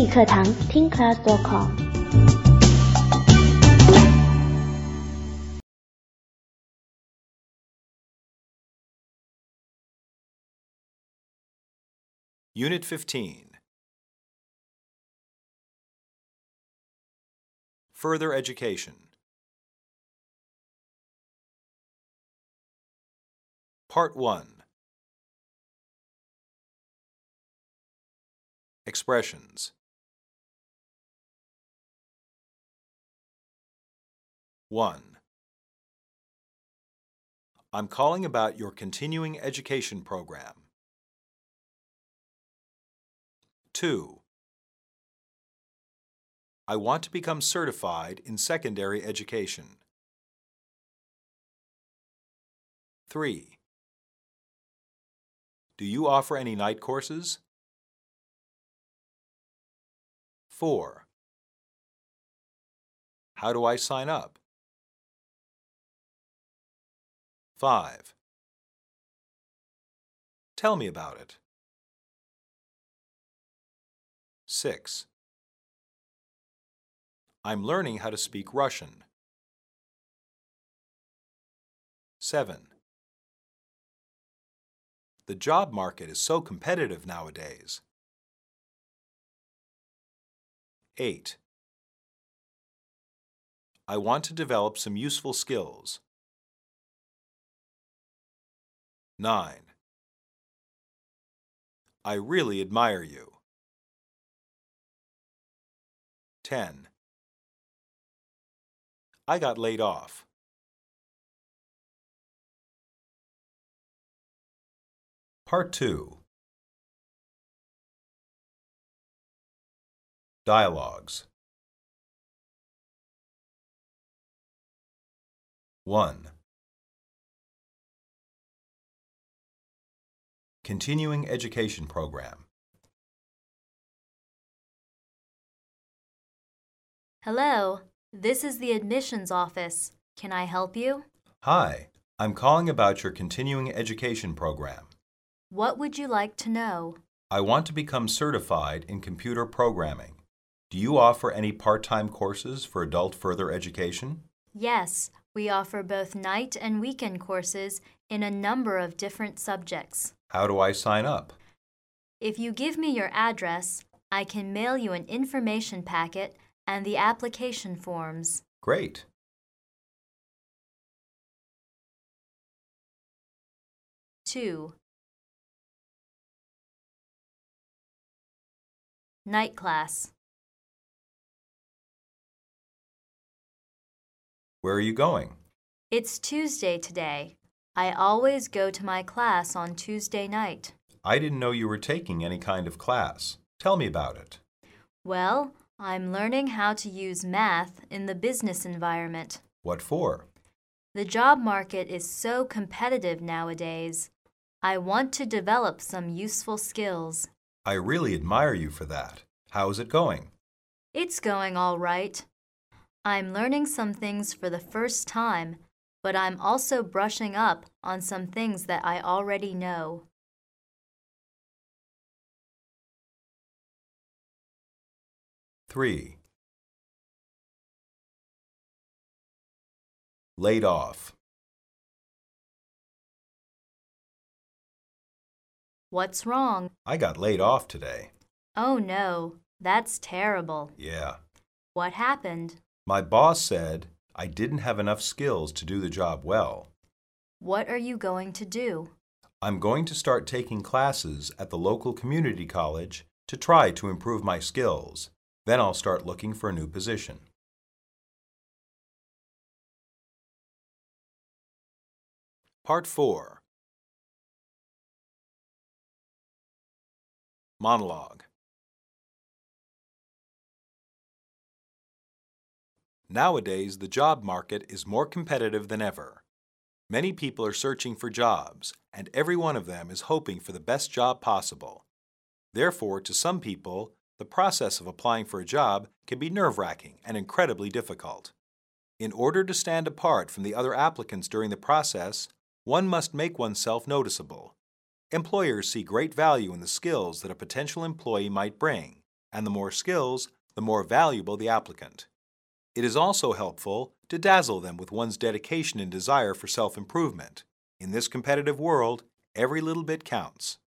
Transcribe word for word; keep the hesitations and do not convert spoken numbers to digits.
语课堂 听 class dot com。 Unit fifteen. Further education. Part one. Expressions. one. I'm calling about your continuing education program. two. I want to become certified in secondary education. three. Do you offer any night courses? four. How do I sign up? five. Tell me about it. six. I'm learning how to speak Russian. seven. The job market is so competitive nowadays. eight. I want to develop some useful skills. nine. I really admire you. ten. I got laid off. Part two. Dialogues. one. Continuing Education Program. Hello, this is the admissions office. Can I help you? Hi, I'm calling about your continuing education program. What would you like to know? I want to become certified in computer programming. Do you offer any part-time courses for adult further education? Yes, we offer both night and weekend courses in a number of different subjects. How do I sign up? If you give me your address, I can mail you an information packet and the application forms. Great. two. Night class. Where are you going? It's Tuesday today. I always go to my class on Tuesday night. I didn't know you were taking any kind of class. Tell me about it. Well, I'm learning how to use math in the business environment. What for? The job market is so competitive nowadays. I want to develop some useful skills. I really admire you for that. How is it going? It's going all right. I'm learning some things for the first time, but I'm also brushing up on some things that I already know. three. Laid off. What's wrong? I got laid off today. Oh no, that's terrible. Yeah. What happened? My boss said I didn't have enough skills to do the job well. What are you going to do? I'm going to start taking classes at the local community college to try to improve my skills. Then I'll start looking for a new position. Part four. Monologue. Nowadays, the job market is more competitive than ever. Many people are searching for jobs, and every one of them is hoping for the best job possible. Therefore, to some people, the process of applying for a job can be nerve-wracking and incredibly difficult. In order to stand apart from the other applicants during the process, one must make oneself noticeable. Employers see great value in the skills that a potential employee might bring, and the more skills, the more valuable the applicant. It is also helpful to dazzle them with one's dedication and desire for self-improvement. In this competitive world, every little bit counts.